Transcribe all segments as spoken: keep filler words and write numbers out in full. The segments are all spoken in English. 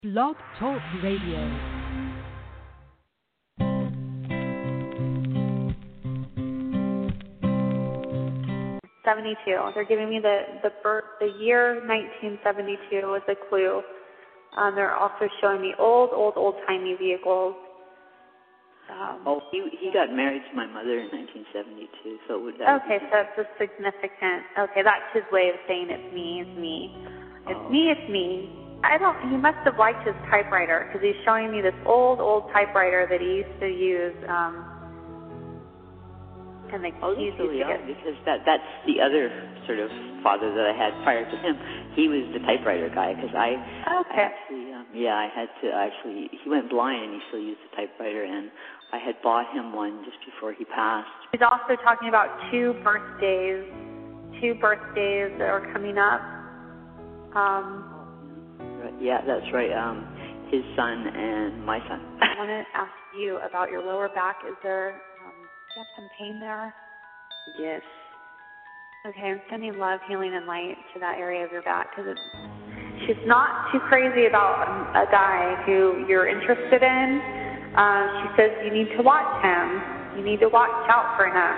Blog Talk Radio. seventy-two. They're giving me the the birth, the year nineteen seventy-two as a clue. Um, they're also showing me old, old, old-timey vehicles. Um, oh, he he got married to my mother in nineteen seventy-two, so it would. That okay, would so that's a significant. Okay, that's his way of saying it's me, it's me, it's oh. me, it's me. I don't. He must have liked his typewriter because he's showing me this old, old typewriter that he used to use. Um, and the oh, keys that's really used to odd get. because that that's the other sort of father that I had prior to him. He was the typewriter guy because I, Okay. I actually, um, yeah, I had to actually. He went blind and he still used the typewriter, and I had bought him one just before he passed. He's also talking about two birthdays, two birthdays that are coming up. Um, right, yeah, that's right. Um, his son and my son. I want to ask you about your lower back. Is there, um, do you have some pain there? Yes. Okay, I'm sending love, healing, and light to that area of your back because she's not too crazy about um, a guy who you're interested in. Uh, she says you need to watch him. You need to watch out for him.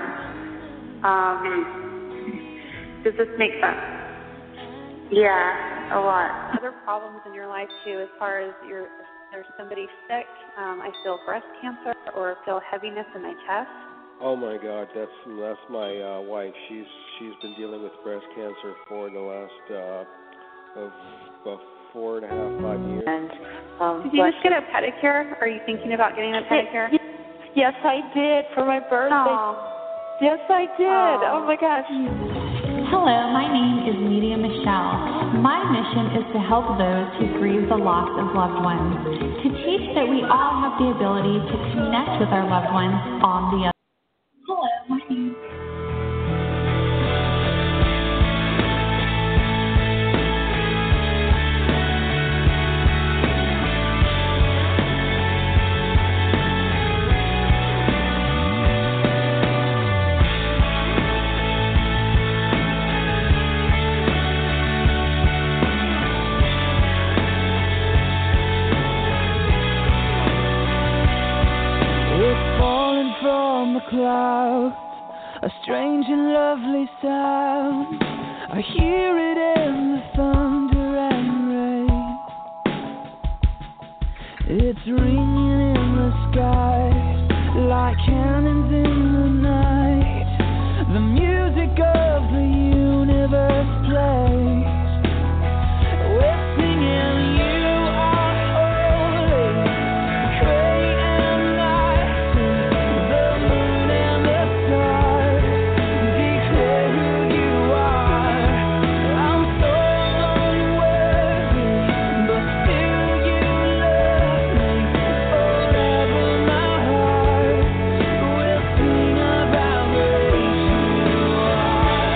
Um, does this make sense? Yeah, a lot. Other problems in your life too, as far as your, if there's somebody sick. Um, I feel breast cancer or feel heaviness in my chest. Oh my God, that's that's my uh, wife. She's she's been dealing with breast cancer for the last uh, of, of four and a half, five years. And um, did you just get a pedicure? Are you thinking about getting a pedicure? Yes, I did for my birthday. Aww. Yes, I did. Aww. Oh my gosh. Hello, my name is Media Michelle. My mission is to help those who grieve the loss of loved ones, to teach that we all have the ability to connect with our loved ones on the other. Hello, my name clouds, a strange and lovely sound. I hear it in the thunder and rain. It's ringing in the sky like cannons in the night. The music of the universe plays. We're singing you are holy, day and night. The moon and the stars declare who you are. I'm so unworthy, but still you love me. Forever my heart will sing about grace you are.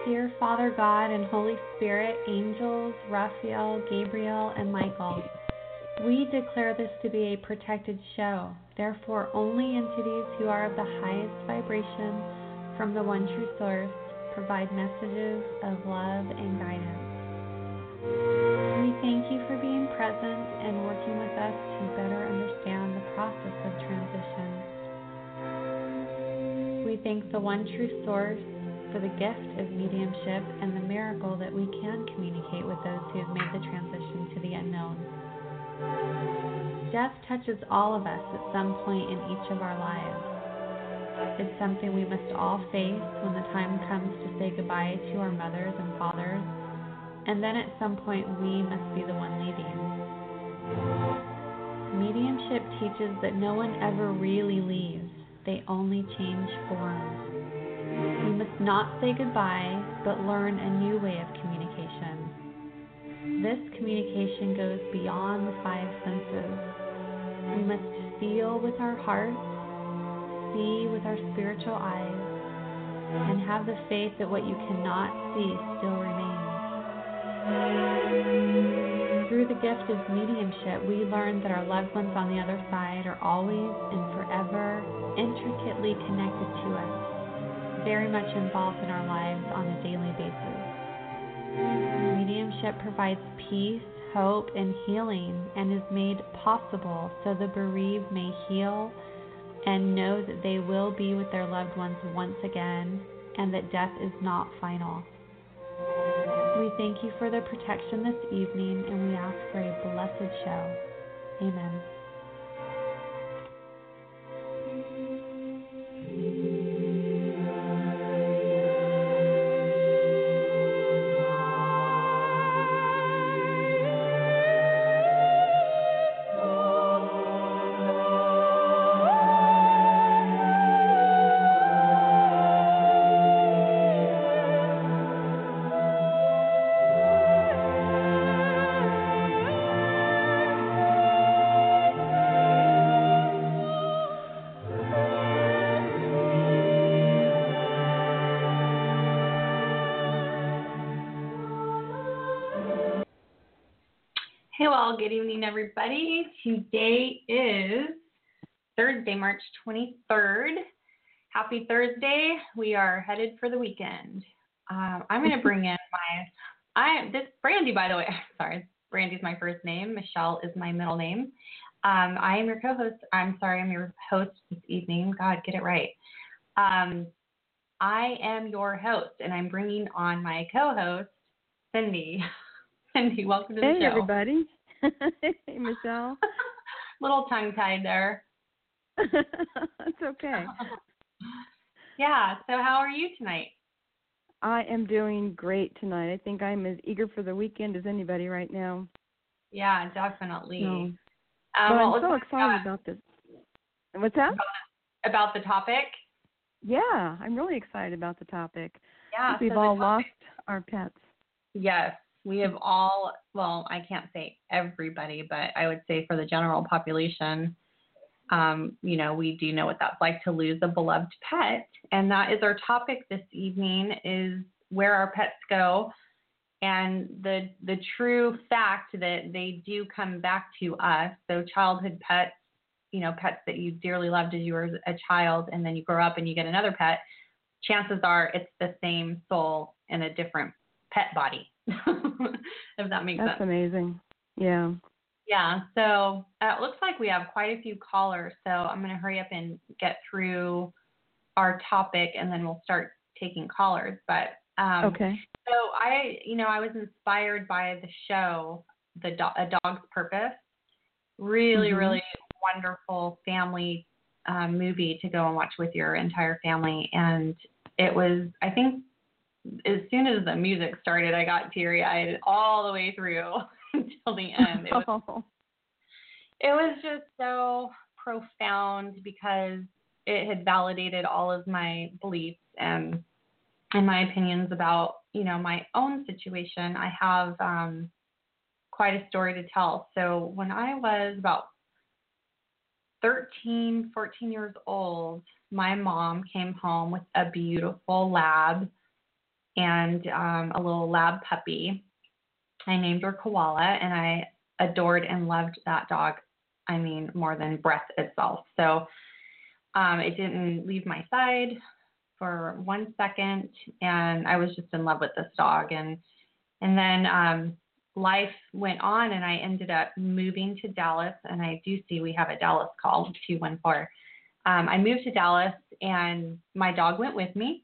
Dear Father God and Holy Spirit, angels, Raphael, Gabriel, and Michael, we declare this to be a protected show. Therefore, only entities who are of the highest vibration from the one true source provide messages of love and guidance. We thank you for being present and working with us to better understand the process of transition. We thank the one true source for the gift of mediumship and the miracle that we can communicate with those who have made the transition to the unknown. Death touches all of us at some point in each of our lives. It's something we must all face when the time comes to say goodbye to our mothers and fathers, and then at some point we must be the one leaving. Mediumship teaches that no one ever really leaves, they only change form. We must not say goodbye, but learn a new way of communication. This communication goes beyond the five senses. We must feel with our hearts, see with our spiritual eyes, and have the faith that what you cannot see still remains. Through the gift of mediumship, we learn that our loved ones on the other side are always and forever intricately connected to us, very much involved in our lives on a daily basis. Mediumship provides peace, hope, and healing, and is made possible so the bereaved may heal and know that they will be with their loved ones once again, and that death is not final. We thank you for the protection this evening, and we ask for a blessed show. Amen. Hey, well, good evening, everybody. Today is Thursday, March twenty-third. Happy Thursday. We are headed for the weekend. Um, I'm going to bring in my, I this Brandy, by the way. Sorry, Brandy's my first name. Michelle is my middle name. Um, I am your co-host. I'm sorry, I'm your host this evening. God, get it right. Um, I am your host, and I'm bringing on my co-host, Cindy. Cindy, welcome to the hey, show. Hey, everybody. Hey, Michelle. Little tongue-tied there. It's okay. Yeah, so how are you tonight? I am doing great tonight. I think I'm as eager for the weekend as anybody right now. Yeah, definitely. No. Um, but well, I'm so excited about this. What's that? About the, about the topic? Yeah, I'm really excited about the topic. Yeah. We've so all topic, lost our pets. Yes, we have all, well, I can't say everybody, but I would say for the general population, um, you know, we do know what that's like to lose a beloved pet. And that is our topic this evening, is where our pets go, and the the true fact that they do come back to us. So childhood pets, you know, pets that you dearly loved as you were a child, and then you grow up and you get another pet, chances are it's the same soul in a different pet body, if that makes That's sense. That's amazing. Yeah. Yeah, so uh, it looks like we have quite a few callers, so I'm going to hurry up and get through our topic, and then we'll start taking callers. But um, okay. So I, you know, I was inspired by the show, the Do- A Dog's Purpose. Really, mm-hmm. really wonderful family um, movie to go and watch with your entire family. And it was, I think, as soon as the music started, I got teary-eyed all the way through until the end. It was, oh. it was just so profound because it had validated all of my beliefs and and my opinions about, you know, my own situation. I have um, quite a story to tell. So when I was about thirteen, fourteen years old, my mom came home with a beautiful lab. and um, a little lab puppy. I named her Koala, and I adored and loved that dog. I mean, more than breath itself. So um, it didn't leave my side for one second, and I was just in love with this dog. And and then um, life went on, and I ended up moving to Dallas. And I do see we have a Dallas call, two one four. Um, I moved to Dallas, and my dog went with me.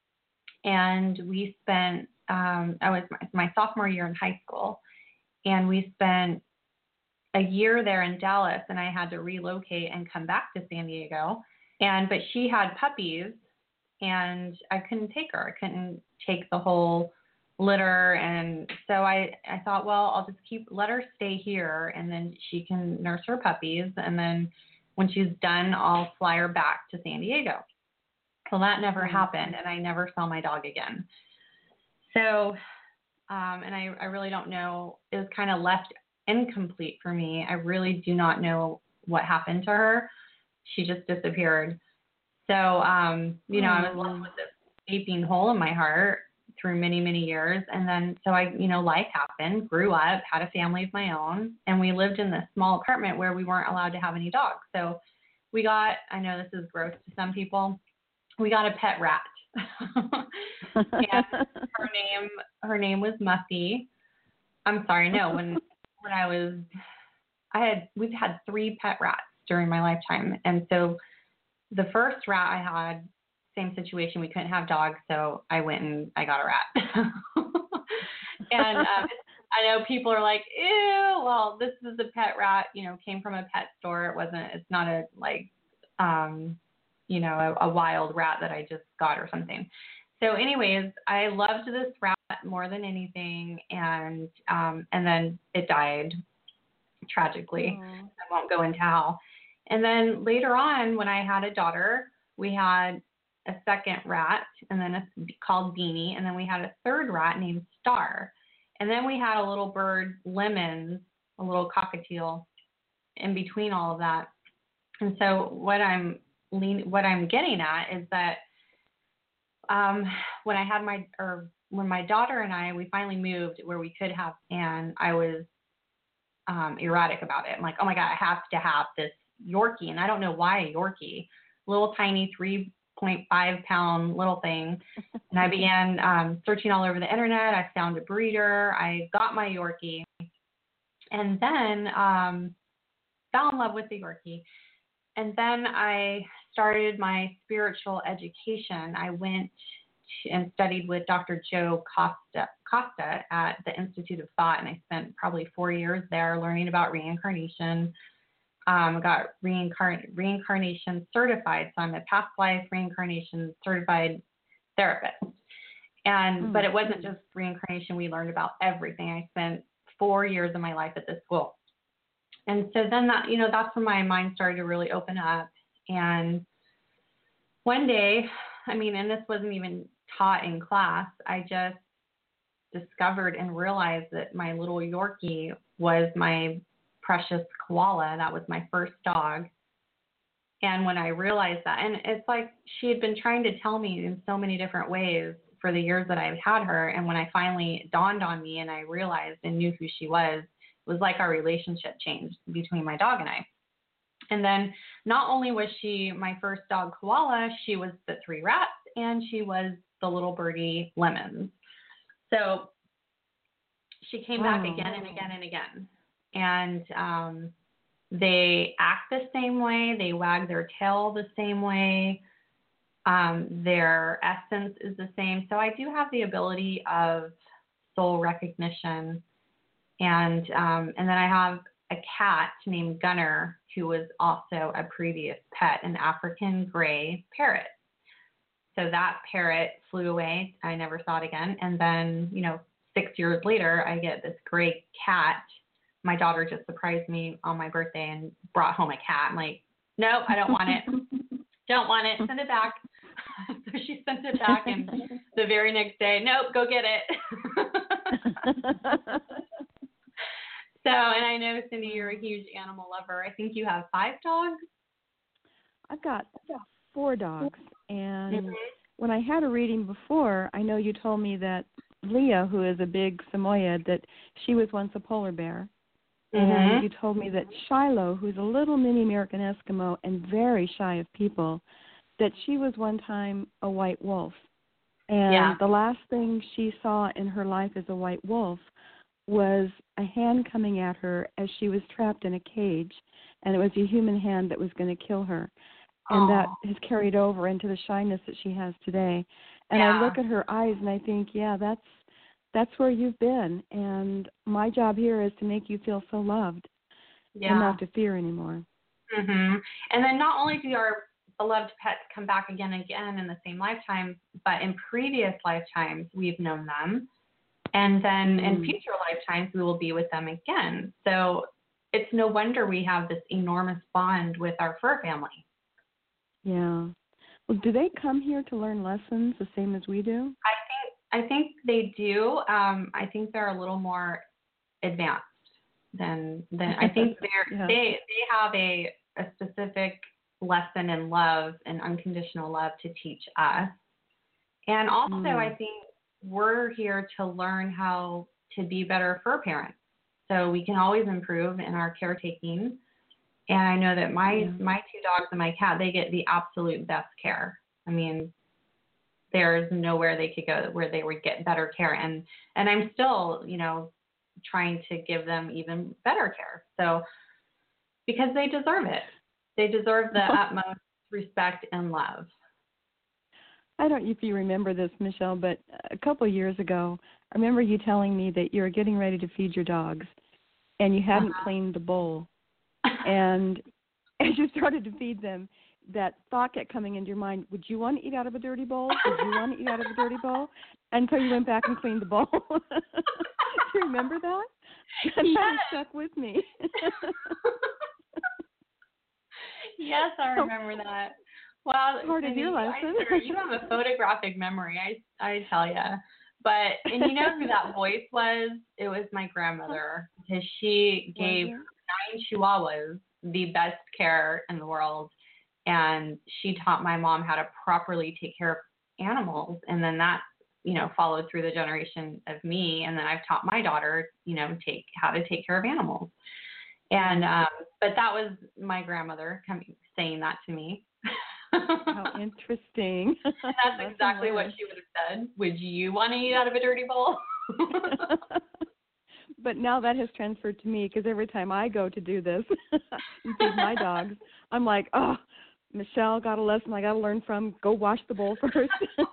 And we spent, um, I was my, my sophomore year in high school, and we spent a year there in Dallas, and I had to relocate and come back to San Diego. And but she had puppies, and I couldn't take her. I couldn't take the whole litter, and so I, I thought, well, I'll just keep let her stay here, and then she can nurse her puppies, and then when she's done, I'll fly her back to San Diego. Well, that never mm-hmm. happened, and I never saw my dog again. So, um, and I, I really don't know. It was kind of left incomplete for me. I really do not know what happened to her. She just disappeared. So, um, you know, mm-hmm. I was left with this gaping hole in my heart through many, many years. And then, so I, you know, life happened, grew up, had a family of my own, and we lived in this small apartment where we weren't allowed to have any dogs. So we got, I know this is gross to some people, we got a pet rat. And her name, her name was Muffy. I'm sorry, no, when, when I was, I had, we've had three pet rats during my lifetime. And so the first rat I had, same situation, we couldn't have dogs, so I went and I got a rat. And um, I know people are like, ew, well, this is a pet rat, you know, came from a pet store. It wasn't, it's not a, like, um, you know, a, a wild rat that I just got or something. So anyways, I loved this rat more than anything. And, um, and then it died tragically. Aww. I won't go into how. And then later on, when I had a daughter, we had a second rat, and then a, called Beanie, and then we had a third rat named Star. And then we had a little bird, Lemons, a little cockatiel in between all of that. And so what I'm lean, what I'm getting at is that um, when I had my, or when my daughter and I, we finally moved where we could have Anne, I was um, erratic about it. I'm like, oh my God, I have to have this Yorkie. And I don't know why a Yorkie, little tiny three point five pound little thing. And I began um, searching all over the internet. I found a breeder. I got my Yorkie, and then um, fell in love with the Yorkie. And then I started my spiritual education. I went to, and studied with Doctor Joe Costa, Costa at the Institute of Thought, and I spent probably four years there learning about reincarnation. Um, got reincarn- reincarnation certified, so I'm a past life reincarnation certified therapist. And mm-hmm. but it wasn't just reincarnation. We learned about everything. I spent four years of my life at this school, and so then that you know that's when my mind started to really open up. And one day, I mean, and this wasn't even taught in class, I just discovered and realized that my little Yorkie was my precious koala. That was my first dog. And when I realized that, and it's like she had been trying to tell me in so many different ways for the years that I've had her. And when I finally dawned on me and I realized and knew who she was, it was like our relationship changed between my dog and I. And then not only was she my first dog koala, she was the three rats, and she was the little birdie Lemons. So she came back oh. again and again and again. And um, they act the same way. They wag their tail the same way. Um, their essence is the same. So I do have the ability of soul recognition. And um, and then I have a cat named Gunner, who was also a previous pet, an African gray parrot. So that parrot flew away. I never saw it again. And then, you know, six years later, I get this gray cat. My daughter just surprised me on my birthday and brought home a cat. I'm like, nope, I don't want it. Don't want it. Send it back. So she sent it back, and the very next day, nope, go get it. So, and I know, Cindy, you're a huge animal lover. I think you have five dogs. I've got four dogs, and mm-hmm. when I had a reading before, I know you told me that Leah, who is a big Samoyed, that she was once a polar bear. Mm-hmm. And you told me that Shiloh, who's a little mini American Eskimo and very shy of people, that she was one time a white wolf. And yeah. the last thing she saw in her life as a white wolf was a hand coming at her as she was trapped in a cage, and it was a human hand that was going to kill her. And Aww. that has carried over into the shyness that she has today. And yeah. I look at her eyes and I think, yeah, that's that's where you've been. And my job here is to make you feel so loved yeah. and not to fear anymore. Mhm. And then not only do our beloved pets come back again and again in the same lifetime, but in previous lifetimes we've known them. And then mm. in future lifetimes we will be with them again. So it's no wonder we have this enormous bond with our fur family. Yeah. Well, do they come here to learn lessons the same as we do? I think I think they do. Um, I think they're a little more advanced than than I think they're yeah. they they have a a specific lesson in love and unconditional love to teach us. And also mm. I think we're here to learn how to be better fur parents. So we can always improve in our caretaking. And I know that my yeah. my two dogs and my cat, they get the absolute best care. I mean, there's nowhere they could go where they would get better care. And, and I'm still, you know, trying to give them even better care. So, because they deserve it. They deserve the utmost respect and love. I don't know if you remember this, Michelle, but a couple of years ago, I remember you telling me that you were getting ready to feed your dogs and you hadn't uh-huh. cleaned the bowl. And as you started to feed them, that thought kept coming into your mind, would you want to eat out of a dirty bowl? Would you want to eat out of a dirty bowl? Until you went back and cleaned the bowl. Do you remember that? That yes. stuck with me. Yes, I remember that. Well, part of your lesson. Sure, you have a photographic memory, I I tell you. But, and you know who that voice was? It was my grandmother, because she gave nine Chihuahuas the best care in the world. And she taught my mom how to properly take care of animals. And then that, you know, followed through the generation of me. And then I've taught my daughter, you know, take how to take care of animals. And, um, but that was my grandmother coming, saying that to me. How interesting. And that's, that's exactly hilarious. What she would have said. Would you want to eat out of a dirty bowl? But now that has transferred to me, because every time I go to do this and feed my dogs, I'm like, oh, Michelle got a lesson I got to learn from. Go wash the bowl first.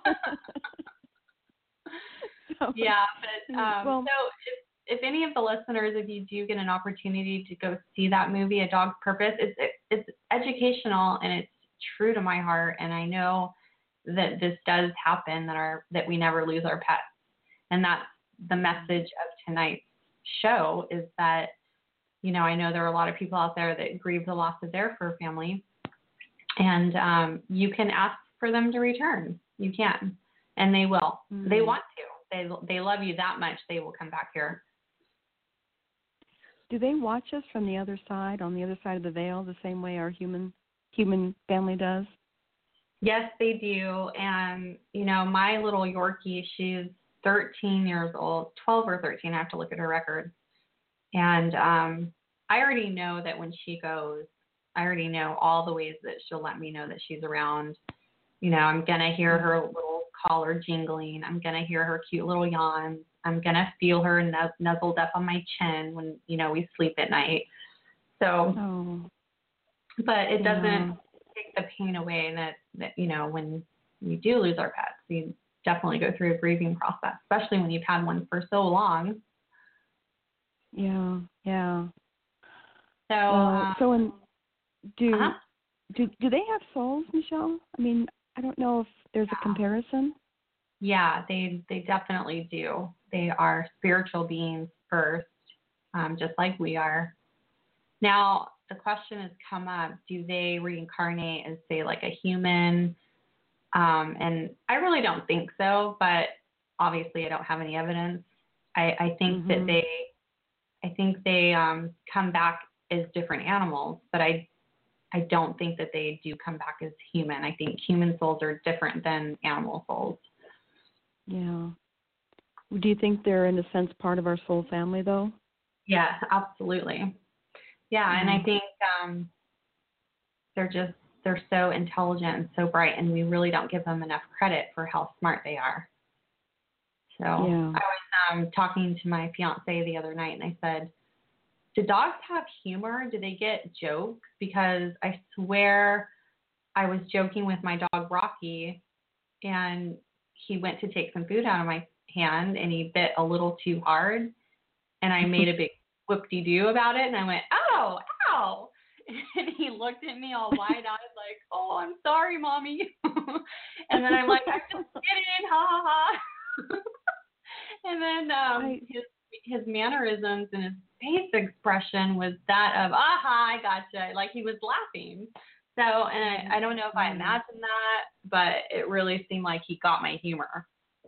so, yeah, but um, well, so if, if any of the listeners, if you do get an opportunity to go see that movie, A Dog's Purpose, it's it, it's educational and it's true to my heart. And I know that this does happen, that our that we never lose our pets, and that's the message of tonight's show. Is that, you know, I know there are a lot of people out there that grieve the loss of their fur family. And um, you can ask for them to return. You can, and they will. Mm-hmm. They want to. They they love you that much. They will come back here. Do they watch us from the other side, on the other side of the veil, the same way our human human family does? Yes, they do. And you know, my little Yorkie, she's thirteen years old, twelve or thirteen. I have to look at her record. And um, I already know that when she goes, I already know all the ways that she'll let me know that she's around. You know, I'm going to hear her little collar jingling. I'm going to hear her cute little yawns. I'm going to feel her nuzz- nuzzled up on my chin when, you know, we sleep at night. So, oh. but it doesn't yeah. take the pain away that, that, you know, when we do lose our pets, we definitely go through a grieving process, especially when you've had one for so long. Yeah, yeah. So, well, um, so in, Do, uh-huh. do do they have souls, Michelle? I mean, I don't know if there's a comparison. Yeah, they they definitely do. They are spiritual beings first, um, just like we are. Now, the question has come up, do they reincarnate as, say, like a human? Um, and I really don't think so, but obviously I don't have any evidence. I, I think mm-hmm. that they, I think they um, come back as different animals, but I I don't think that they do come back as human. I think human souls are different than animal souls. Yeah. Do you think they're, in a sense, part of our soul family, though? Yeah, absolutely. Yeah, mm-hmm. and I think um, they're just, they're so intelligent and so bright, and we really don't give them enough credit for how smart they are. So yeah. I was um, talking to my fiance the other night, and I said, do dogs have humor? Do they get jokes? Because I swear I was joking with my dog, Rocky, and he went to take some food out of my hand, and he bit a little too hard, and I made a big whoop-de-doo about it, and I went, oh, ow. And he looked at me all wide-eyed like, oh, I'm sorry, Mommy. And then I'm like, I'm just kidding, ha, ha, ha. And then um, I, his his mannerisms and his face expression was that of, aha, I gotcha. Like he was laughing. So, and I, I don't know if I imagined that, but it really seemed like he got my humor.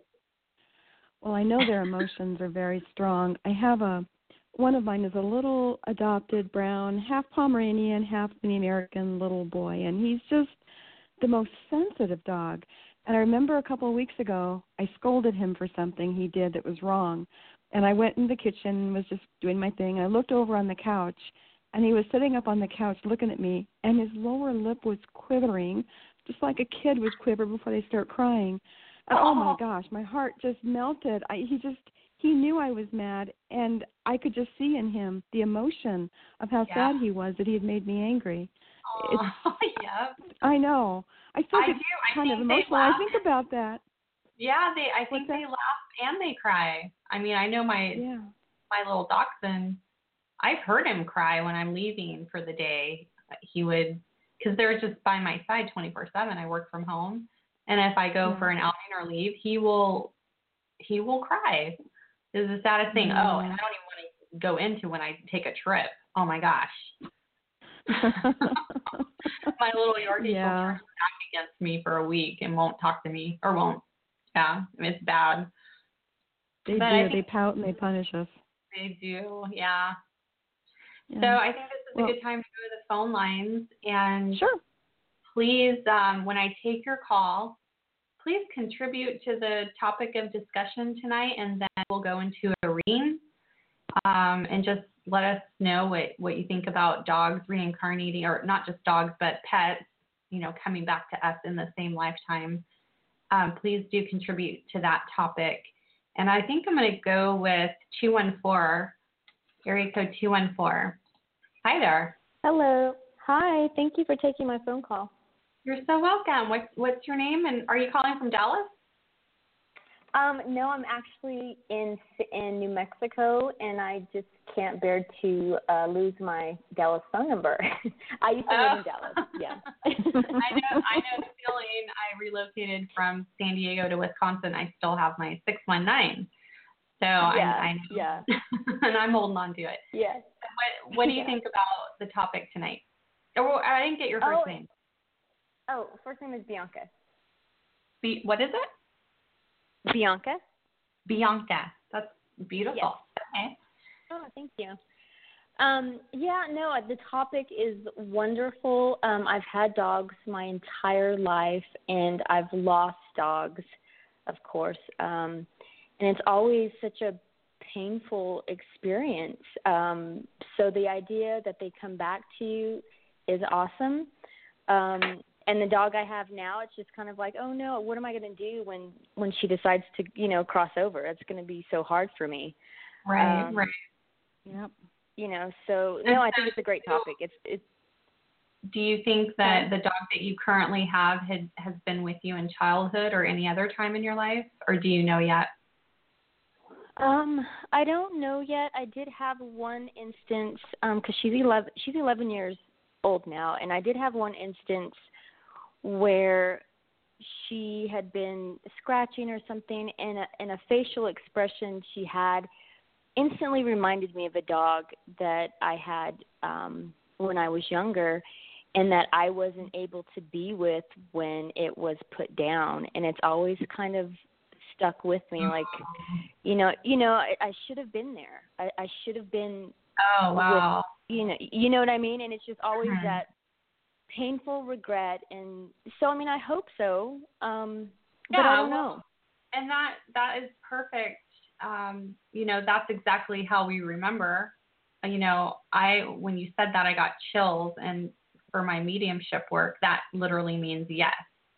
Well, I know their emotions are very strong. I have a, one of mine is a little adopted brown, half Pomeranian, half the American little boy, and he's just the most sensitive dog. And I remember a couple of weeks ago, I scolded him for something he did that was wrong. And I went in the kitchen and was just doing my thing. I looked over on the couch, and he was sitting up on the couch looking at me, and his lower lip was quivering, just like a kid would quiver before they start crying. And oh, my gosh, my heart just melted. I, he just, he knew I was mad, and I could just see in him the emotion of how yeah. sad he was that he had made me angry. Oh, yeah. I know. I still I get do. I kind think of emotional. I think about that. Yeah, they. I think they laugh and they cry. I mean, I know my yeah. my little dachshund. I've heard him cry when I'm leaving for the day. He would, because they're just by my side twenty-four seven. I work from home, and if I go yeah. for an outing or leave, he will he will cry. It's the saddest thing. Yeah. Oh, and I don't even want to go into when I take a trip. Oh my gosh. My little Yorkie yeah. will turn back against me for a week and won't talk to me or won't. Yeah, it's bad. They but do. They pout and they punish us. They do, yeah. yeah. So I think this is well, a good time to go to the phone lines. And sure. please, um, when I take your call, please contribute to the topic of discussion tonight, and then we'll go into a reading. Um, and just let us know what, what you think about dogs reincarnating, or not just dogs, but pets, you know, coming back to us in the same lifetime. Um, please do contribute to that topic. And I think I'm going to go with two one four, area code two one four. Hi there. Hello. Hi. Thank you for taking my phone call. You're so welcome. What's, what's your name, and are you calling from Dallas? Um, no, I'm actually in in New Mexico, and I just can't bear to uh, lose my Dallas phone number. I used to oh. live in Dallas. Yeah. I know. I know the feeling. I relocated from San Diego to Wisconsin. I still have my six one nine. So yeah, I, I know. Yeah. And I'm holding on to it. Yeah. What What do you yeah. think about the topic tonight? Oh, I didn't get your first oh, name. Oh, first name is Bianca. Be, what is it? Bianca. Bianca. That's beautiful. Yes. Okay. Oh, thank you. Um, yeah, no, the topic is wonderful. Um, I've had dogs my entire life, and I've lost dogs, of course. Um, and it's always such a painful experience. Um, so the idea that they come back to you is awesome. Um, and the dog I have now, it's just kind of like, oh no, what am I going to do when, when she decides to, you know, cross over? It's going to be so hard for me. Right, um, right. Yep. You know, so no, I think it's a great topic. It's, it's, do you think that the dog that you currently have had, has been with you in childhood or any other time in your life, or do you know yet? Um, I don't know yet. I did have one instance, um, cause she's eleven, she's eleven years old now. And I did have one instance where she had been scratching or something, and a, and a facial expression she had instantly reminded me of a dog that I had, um, when I was younger, and that I wasn't able to be with when it was put down. And it's always kind of stuck with me. Like, you know, you know, I, I should have been there. I, I should have been. Oh, wow. With, you know, you know what I mean? And it's just always mm-hmm. that painful regret, and so I mean I hope so, um, yeah, but I don't well, know. And that that is perfect. Um, you know, that's exactly how we remember. You know, I when you said that, I got chills, and for my mediumship work, that literally means yes.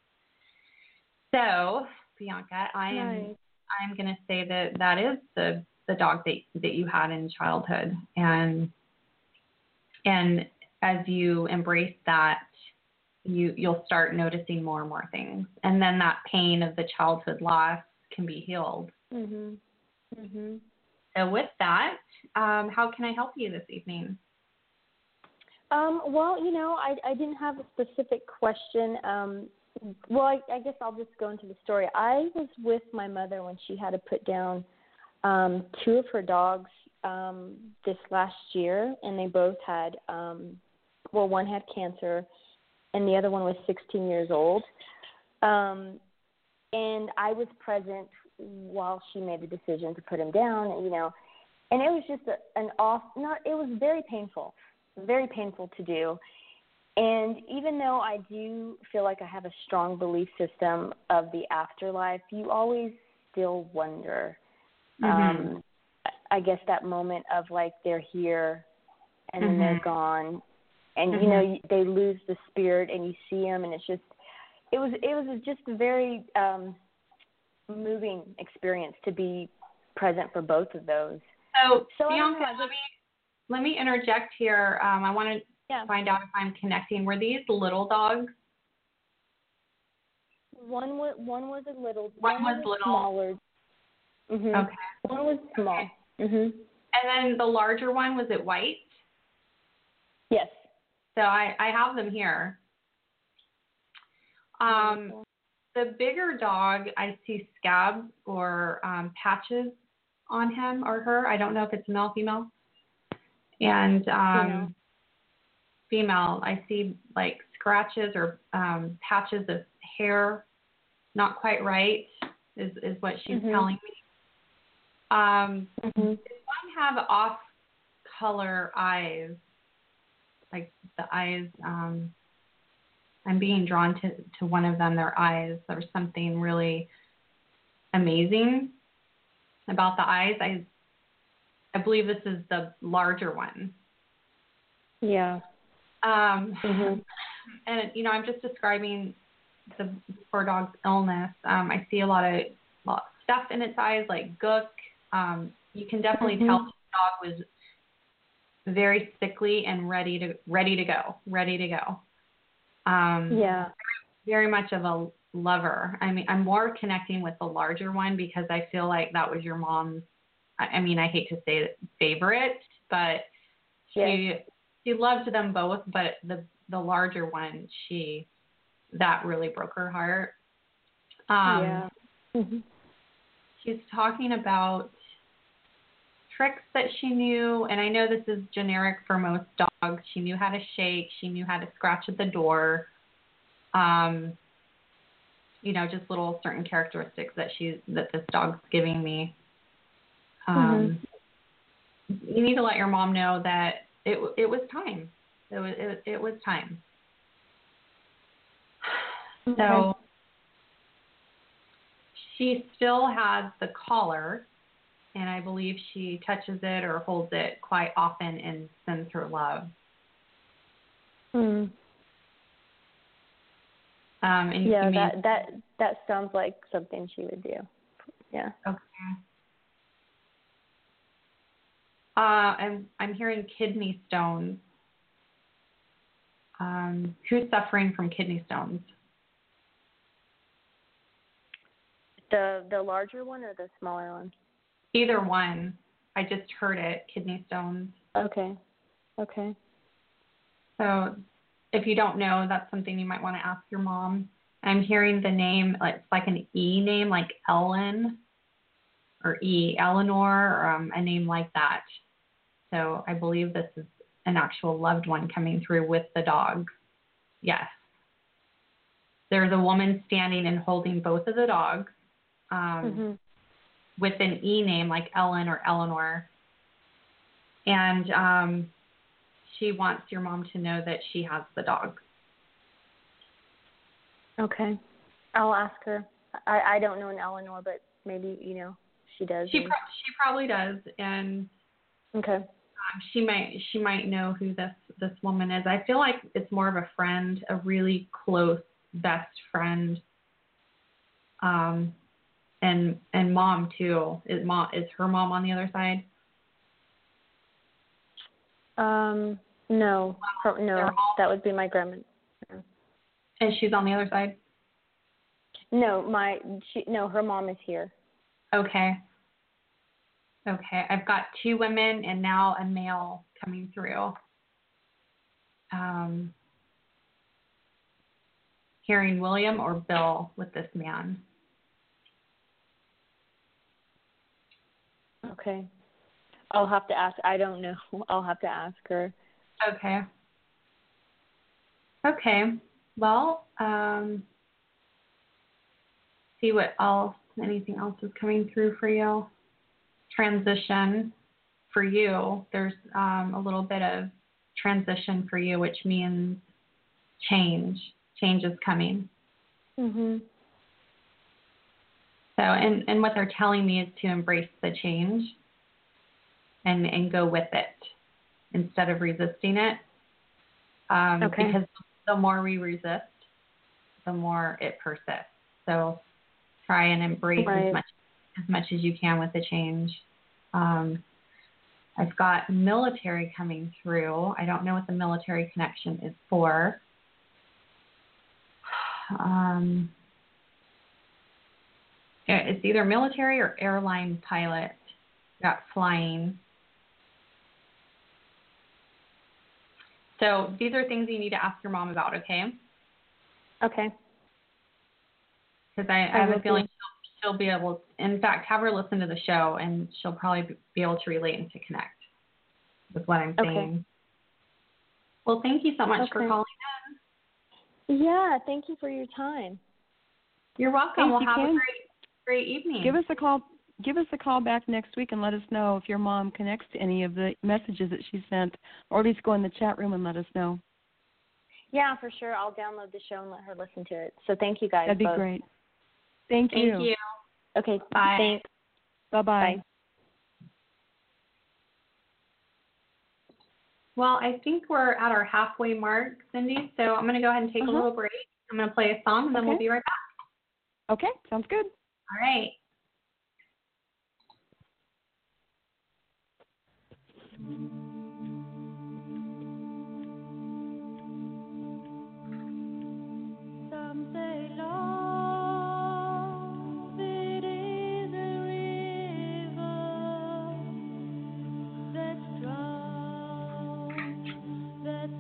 So, Bianca, I am Nice. I'm going to say that that is the the dog that that you had in childhood, and and as you embrace that, you you'll start noticing more and more things, and then that pain of the childhood loss can be healed. Mhm. Mhm. So with that, um, how can I help you this evening? Um, well, you know, I I didn't have a specific question. Um, well, I, I guess I'll just go into the story. I was with my mother when she had to put down um, two of her dogs um, this last year, and they both had, um, well, one had cancer, and the other one was sixteen years old. Um, and I was present while she made the decision to put him down, you know, and it was just a, an off, not, it was very painful, very painful to do. And even though I do feel like I have a strong belief system of the afterlife, you always still wonder. Mm-hmm. Um, I guess that moment of like they're here and then Mm-hmm. they're gone, and Mm-hmm. you know you, they lose the spirit, and you see them, and it's just it was it was just a very um, moving experience to be present for both of those. So, so Bianca, know, let me let me interject here. Um, I want to yeah. find out if I'm connecting. Were these little dogs? One was one was a little. One, one was, was little. Smaller. Mhm. Okay. One was small. Okay. Mhm. And then the larger one, was it white? Yes. So I, I have them here. Um, Wonderful. the bigger dog, I see scabs or um, patches on him or her. I don't know if it's male, female. And um, female. female, I see like scratches or um, patches of hair, not quite right, is, is what she's Mhm. telling me. Um, Mhm. Does one have off-color eyes? Like the eyes, um, I'm being drawn to, to one of them, their eyes. There's something really amazing about the eyes. I I believe this is the larger one. Yeah. Um, Mhm. And, you know, I'm just describing the poor dog's illness. Um, I see a lot of, lot of stuff in its eyes, like gook. Um, you can definitely Mhm. tell the dog was very sickly and ready to ready to go, ready to go. Um, Yeah. Very much of a lover. I mean, I'm more connecting with the larger one because I feel like that was your mom's. I, I mean, I hate to say it, favorite, but she Yes. she loved them both. But the the larger one, she that really broke her heart. Um, yeah. Mhm. She's talking about tricks that she knew, and I know this is generic for most dogs. She knew how to shake. She knew how to scratch at the door. Um, you know, just little certain characteristics that she that this dog's giving me. Um, mm-hmm. You need to let your mom know that it it was time. It was it, it was time. Okay. So she still has the collar. And I believe she touches it or holds it quite often and sends her love. Mm. Um, and yeah, you may, that that that sounds like something she would do. Yeah. Okay. Uh, I'm I'm hearing kidney stones. Um, who's suffering from kidney stones? The the larger one or the smaller one? Either one. I just heard it, kidney stones. Okay. Okay. So if you don't know, that's something you might want to ask your mom. I'm hearing the name, it's like an E name, like Ellen or E, Eleanor, or um, a name like that. So I believe this is an actual loved one coming through with the dog. Yes. There's a woman standing and holding both of the dogs. Um, mm-hmm. with an E name like Ellen or Eleanor. And um, she wants your mom to know that she has the dog. Okay. I'll ask her. I, I don't know an Eleanor, but maybe, you know, she does. She and- pro- she probably does, and Okay. um, she might she might know who this this woman is. I feel like it's more of a friend, a really close best friend. Um, and and mom too. Is mom is her mom on the other side? Um, no, her, They're no, all- that would be my grandma. And she's on the other side. No, my she no, her mom is here. Okay. Okay. I've got two women and now a male coming through. Um, hearing William or Bill with this man. Okay. I'll have to ask. I don't know. I'll have to ask her. Okay. Okay. Well, um, see what else, anything else is coming through for you. Transition for you. There's um, a little bit of transition for you, which means change. Change is coming. Mhm. So, and, and what they're telling me is to embrace the change and, and go with it instead of resisting it. Um, Okay. Because the more we resist, the more it persists. So try and embrace Right. as much as much as you can with the change. Um, I've got military coming through. I don't know what the military connection is for. Um, it's either military or airline pilot. Got flying. So these are things you need to ask your mom about, okay? Okay. Because I, I I have will a feeling do. she'll, she'll be able, in fact, have her listen to the show and she'll probably be able to relate and to connect with what I'm Okay. saying. Well, thank you so much for Okay. calling in. Yeah, thank you for your time. You're welcome. If Well, you have can, a great, great evening. Give us a call. Give us a call back next week and let us know if your mom connects to any of the messages that she sent, or at least go in the chat room and let us know. Yeah, for sure. I'll download the show and let her listen to it. So thank you guys. That'd be both. great. Thank, Thank you. Okay. Bye. Thanks. Bye-bye. Bye. Well, I think we're at our halfway mark, Cindy, so I'm going to go ahead and take Uh-huh. a little break. I'm going to play a song, and then Okay. we'll be right back. Okay, sounds good. All right. Some say love, it is a river that's strong, that's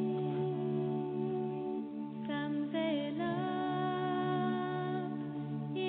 tendering. Some say love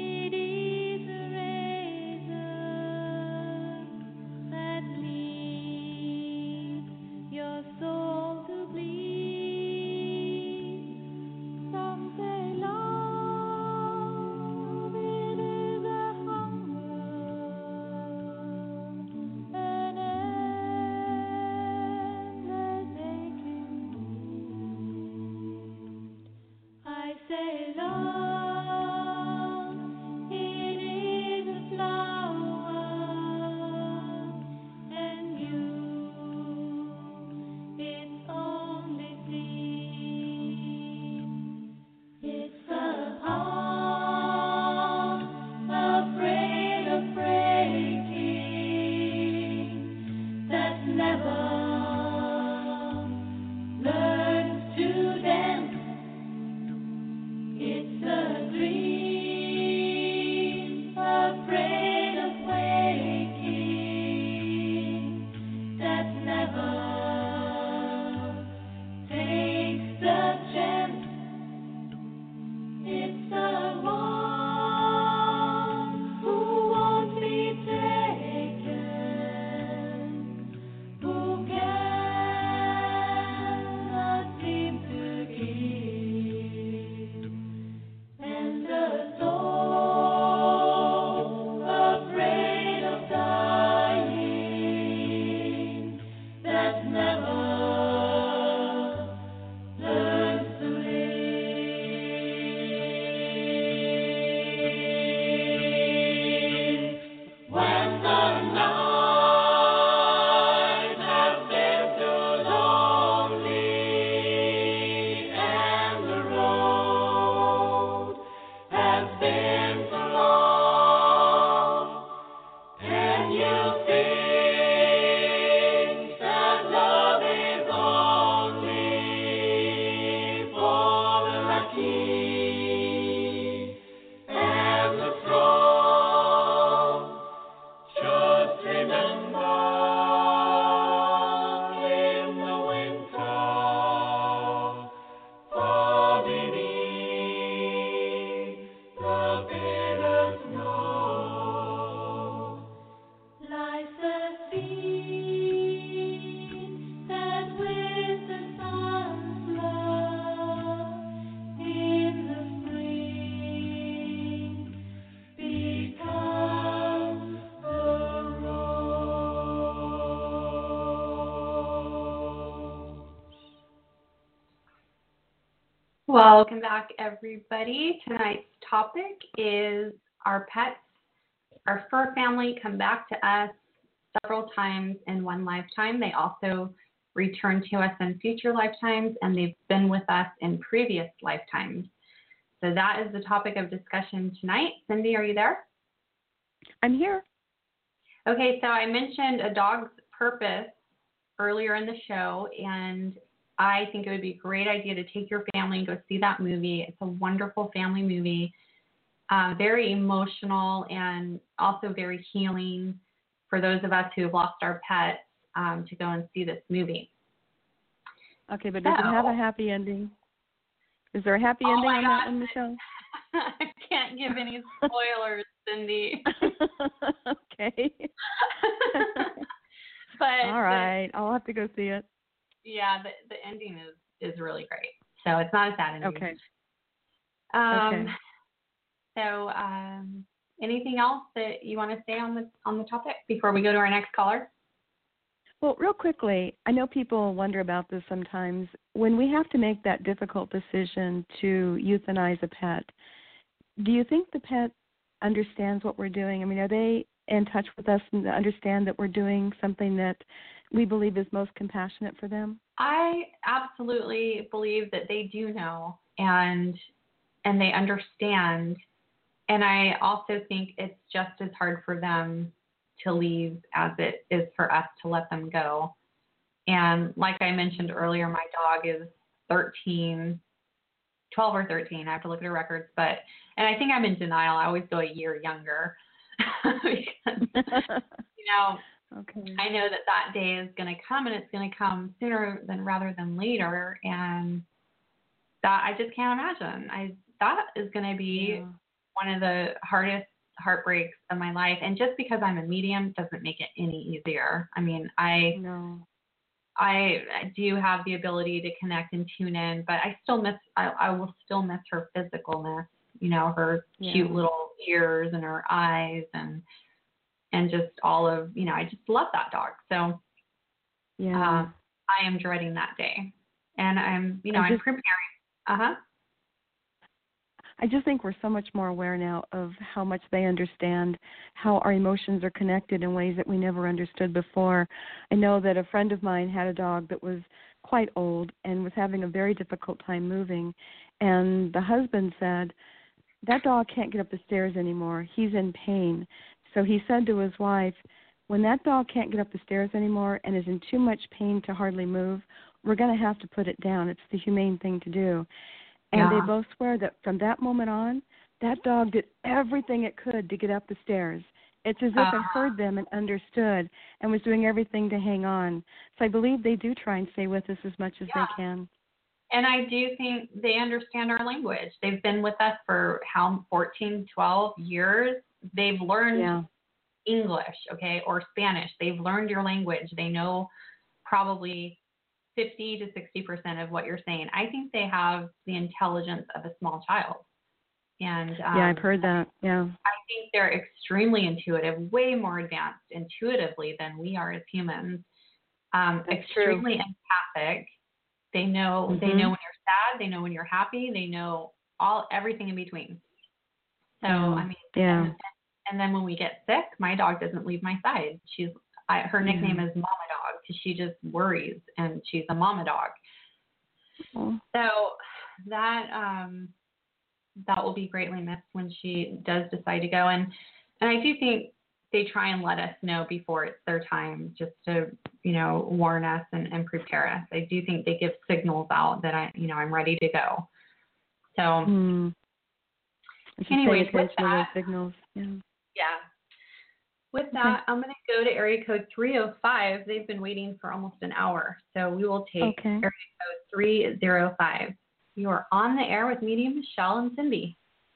Welcome back, everybody. Tonight's topic is our pets, our fur family, come back to us several times in one lifetime. They also return to us in future lifetimes, and they've been with us in previous lifetimes. So that is the topic of discussion tonight. Cindy, are you there? I'm here. Okay, so I mentioned A Dog's Purpose earlier in the show, and I think it would be a great idea to take your family and go see that movie. It's a wonderful family movie, uh, very emotional and also very healing for those of us who have lost our pets, um, to go and see this movie. Okay, but so, does it have a happy ending? Is there a happy oh ending my on gosh. that one, Michelle? I can't give any spoilers, Cindy. Okay. But all right, the, I'll have to go see it. Yeah, the the ending is, is really great. So it's not a sad ending. Okay. Um, okay. So, um, anything else that you want to say on the on the topic before we go to our next caller? Well, real quickly, I know people wonder about this sometimes. When we have to make that difficult decision to euthanize a pet, do you think the pet understands what we're doing? I mean, are they in touch with us and understand that we're doing something that we believe is most compassionate for them? I absolutely believe that they do know and and they understand. And I also think it's just as hard for them to leave as it is for us to let them go. And like I mentioned earlier, my dog is thirteen, twelve or thirteen. I have to look at her records, but and I think I'm in denial. I always go a year younger because, you know, okay. I know that that day is going to come, and it's going to come sooner than rather than later, and that I just can't imagine. I that is going to be yeah. one of the hardest heartbreaks of my life, and just because I'm a medium doesn't make it any easier. I mean, I no. I, I do have the ability to connect and tune in, but I still miss. I, I will still miss her physicalness. You know, her yeah. cute little ears and her eyes and. And just all of, you know, I just love that dog. So yeah. uh, I am dreading that day. And I'm, you know, I I'm just, preparing. Uh-huh. I just think we're so much more aware now of how much they understand, how our emotions are connected in ways that we never understood before. I know that a friend of mine had a dog that was quite old and was having a very difficult time moving. And the husband said, that dog can't get up the stairs anymore. He's in pain. So he said to his wife, when that dog can't get up the stairs anymore and is in too much pain to hardly move, we're going to have to put it down. It's the humane thing to do. And yeah. they both swear that from that moment on, that dog did everything it could to get up the stairs. It's as if uh, it heard them and understood and was doing everything to hang on. So I believe they do try and stay with us as much as yeah. they can. And I do think they understand our language. They've been with us for how, fourteen, twelve years. They've learned yeah. English, okay, or Spanish. They've learned your language. They know probably fifty to sixty percent of what you're saying. I think they have the intelligence of a small child. And um, yeah, I've heard that. Yeah. I think they're extremely intuitive, way more advanced intuitively than we are as humans. Um, extremely true. empathic. They know mm-hmm. they know when you're sad. They know when you're happy. They know all everything in between. So yeah. I mean, yeah. and, and then when we get sick, my dog doesn't leave my side. She's I, her nickname yeah. is Mama Dog because she just worries, and she's a mama dog. Oh. So that um, that will be greatly missed when she does decide to go. And and I do think they try and let us know before it's their time, just to, you know, warn us and, and prepare us. I do think they give signals out that I, you know, I'm ready to go. So, mm. anyways, with attention to that, those signals. Yeah. yeah. With that, okay. I'm going to go to area code three oh five. They've been waiting for almost an hour, so we will take okay. area code three oh five. You are on the air with Medium Michelle and Cindy.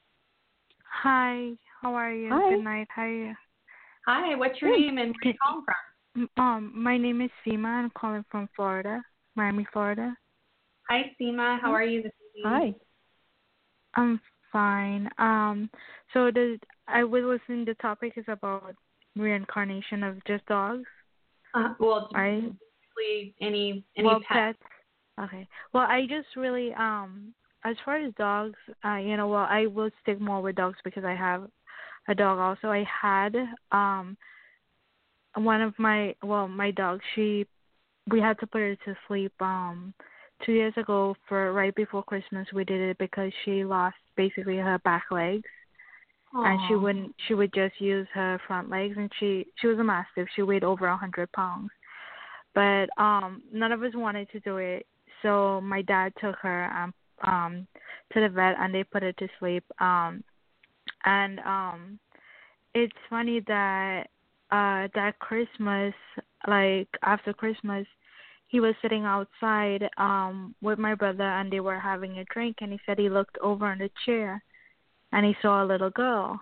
Hi, how are you? Hi. Good night. How are you? Hi, what's your Good. name and where are you calling from? Um, my name is Seema. I'm calling from Florida, Miami, Florida. Hi, Seema. How are you this evening? Hi. I'm fine. Um, so the I was listening. The topic is about reincarnation of just dogs. Uh, well, right? Basically any any well, pet. pets. Okay. Well, I just really um as far as dogs, uh, you know, well, I will stick more with dogs because I have a dog also. I had um one of my well, my dog. She we had to put her to sleep um two years ago for right before Christmas. We did it because she lost basically her back legs. Aww. And she wouldn't. She would just use her front legs, and she she was a mastiff. She weighed over a hundred pounds, but um, none of us wanted to do it. So my dad took her um um to the vet, and they put her to sleep. Um, and um, it's funny that uh that Christmas, like after Christmas, he was sitting outside um with my brother, and they were having a drink, and he said he looked over in the chair. And he saw a little girl,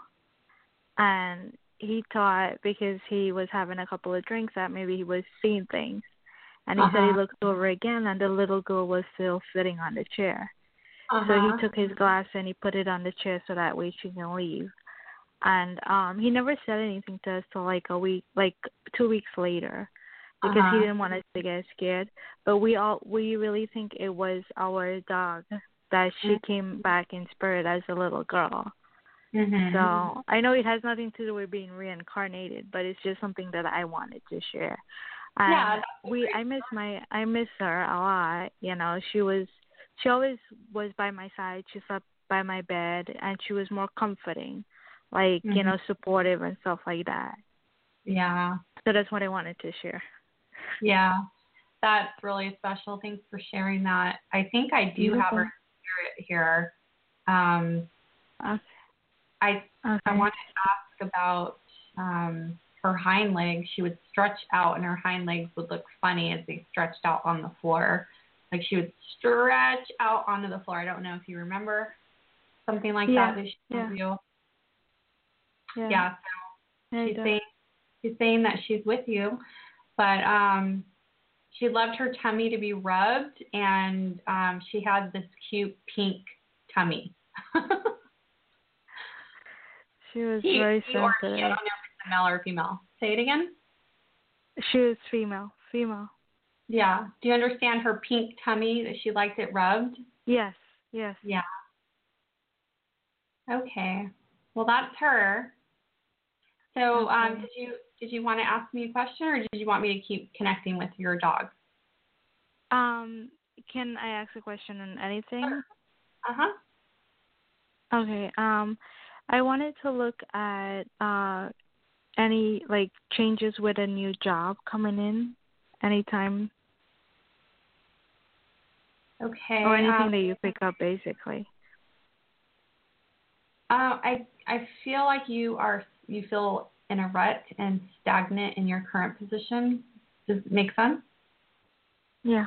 and he thought because he was having a couple of drinks that maybe he was seeing things. And he uh-huh. said he looked over again, and the little girl was still sitting on the chair. Uh-huh. So he took his glass and he put it on the chair so that way she can leave. And um he never said anything to us till like a week, like two weeks later, because uh-huh. he didn't want us to get scared. But we all we really think it was our dog. That she mm-hmm. came back in spirit as a little girl. Mm-hmm. So I know it has nothing to do with being reincarnated, but it's just something that I wanted to share. And yeah, we I miss my I miss her a lot. You know, she was she always was by my side. She slept by my bed, and she was more comforting, like mm-hmm. you know, supportive and stuff like that. Yeah. So that's what I wanted to share. Yeah, that's really special. Thanks for sharing that. I think I do Beautiful. have her spirit here. Um, okay. I okay. I wanted to ask about um, her hind legs. She would stretch out, and her hind legs would look funny as they stretched out on the floor. Like she would stretch out onto the floor. I don't know if you remember something like yeah. that that she yeah. told you. Yeah. Yeah. So yeah she's saying she's saying that she's with you, but um. She loved her tummy to be rubbed, and um, she had this cute pink tummy. She was he, very he or she, I sensitive. don't know if it's a male or female. Say it again. She was female. Female. Yeah. Do you understand her pink tummy that she liked it rubbed? Yes. Yes. Yeah. Okay. Well, that's her. So, okay. um, did you did you want to ask me a question, or did you want me to keep connecting with your dog? Um, can I ask a question on anything? Uh huh. Okay. Um, I wanted to look at uh any like changes with a new job coming in anytime. Okay. Or anything um, that you pick up, basically. Uh, I I feel like you are you feel in a rut and stagnant in your current position. Does it make sense? Yeah.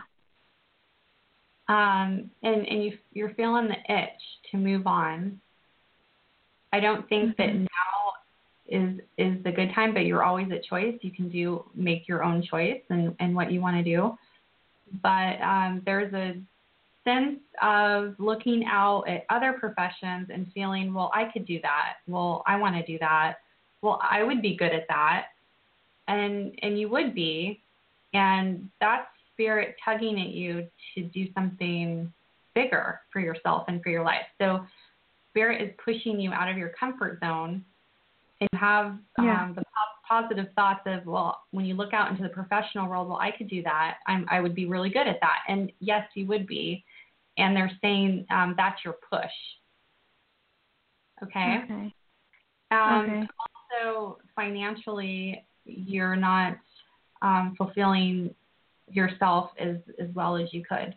Um, and and you you're feeling the itch to move on. I don't think mm-hmm. that now is is the good time, but you're always at choice. You can do make your own choice and, and what you want to do. But um, there's a sense of looking out at other professions and feeling, well, I could do that. Well, I want to do that. Well, I would be good at that. And and you would be. And that's spirit tugging at you to do something bigger for yourself and for your life. So spirit is pushing you out of your comfort zone, and you have yeah. um, the po- positive thoughts of, well, when you look out into the professional world, well, I could do that. I'm, I would be really good at that. And yes, you would be. And they're saying um, that's your push. Okay? Okay. Um, okay. Also, financially, you're not um, fulfilling yourself as, as well as you could.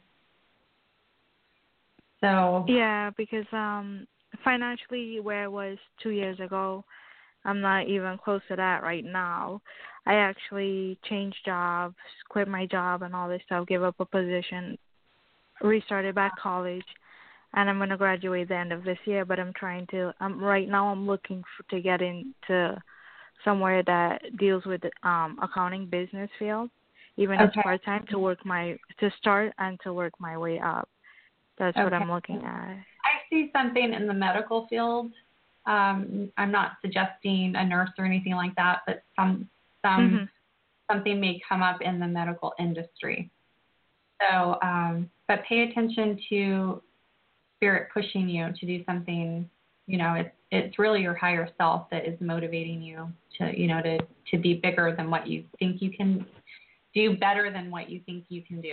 So yeah, because um, financially, where I was two years ago, I'm not even close to that right now. I actually changed jobs, quit my job and all this stuff, gave up a position, restarted back college, and I'm going to graduate the end of this year. But I'm trying to. Um, right now, I'm looking for, to get into somewhere that deals with um accounting business field, even okay. as part time, to work my to start and to work my way up. That's okay. what I'm looking at. I see something in the medical field. Um, I'm not suggesting a nurse or anything like that, but some some mm-hmm. something may come up in the medical industry. So, um, but pay attention to spirit pushing you to do something. You know, it's it's really your higher self that is motivating you to, you know, to, to be bigger than what you think you can do, better than what you think you can do.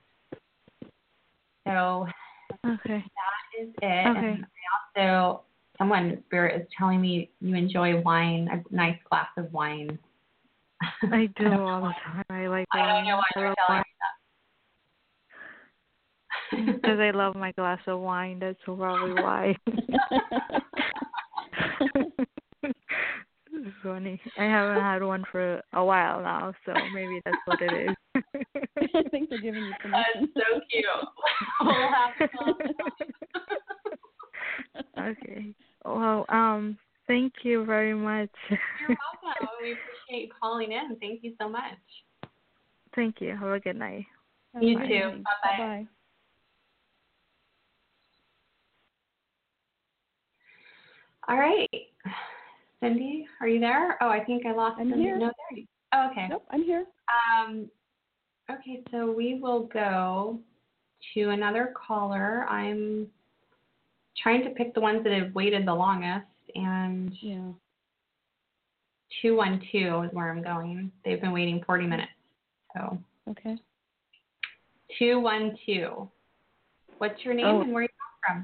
So okay. that is it. Okay. And I also, someone, Spirit, is telling me you enjoy wine, a nice glass of wine. I do all the time. I like wine. I don't know why I you're love telling wine. Because I love my glass of wine. That's probably why. It's funny. I haven't had one for a while now, so maybe that's what it is. I think they're giving you permission. That's so cute. We'll have to call Okay. Well, um, thank you very much. You're welcome. We appreciate you calling in. Thank you so much. Thank you. Have a good night. You Bye. too. Bye-bye. Bye. All right. Cindy, are you there? Oh, I think I lost I'm Cindy. here. No, there you Oh, okay. Nope, I'm here. Um, okay, so we will go to another caller. I'm trying to pick the ones that have waited the longest, and yeah. two one two is where I'm going. They've been waiting forty minutes. So Okay. two one two. What's your name Oh. and where are you from?